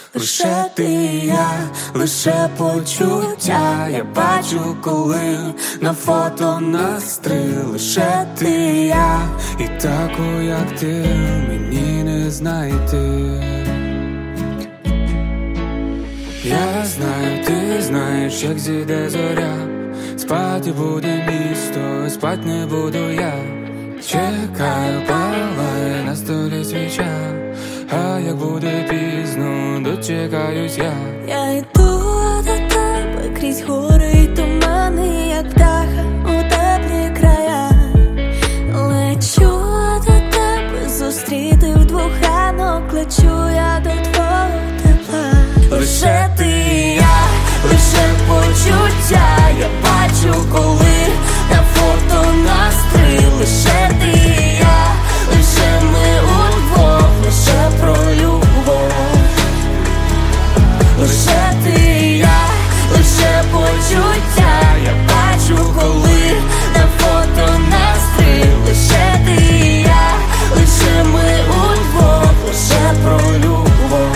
Лише ти і я, лише почуття. Я бачу, коли на фото настрій. Лише ти і я, і таку, як ти, мені не знайти. Я знаю, ти знаєш, як зійде зоря. Спати буде місто, спать не буду я. Чекаю, палає на столі свіча. А як буде пізно, дочекаюсь я. Я йду до тебе крізь гори й тумани, як птаха у теплі края. Лечу до тебе, зустріти вдвох ранок. Лечу я до твого тепла. Лише ти і я, лише почуття. Я бачу, коли на фото настрій. Лише ти і я, лише ми удвох, лише про любов. Лише ти і я, лише почуття. Я бачу, коли на фото настрій. Лише ти і я, лише ми удвох, лише про любов.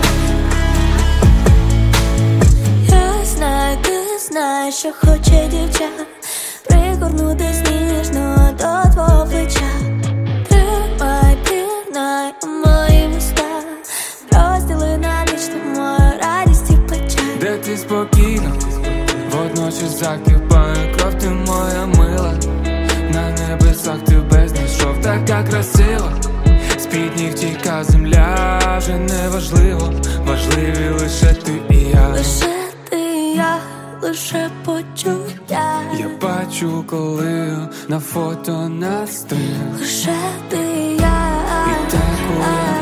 Я знаю, ти знаєш, що хоче дівча. Пригорнутись ніжно до твого плеча. Тримай, пірнай у мої вуста. Розділи на ніч мою радість і печаль. Де ти спокійно, водночас закипає кров, ти моя мила. На небесах тебе знайшов, така красива. З-під ніг тіка земля, вже не важливо. Важливі лише ти і я. Лише ти і я, лише почуття. Я бачу, коли на фото настрій. Лише ти і я, І таку, як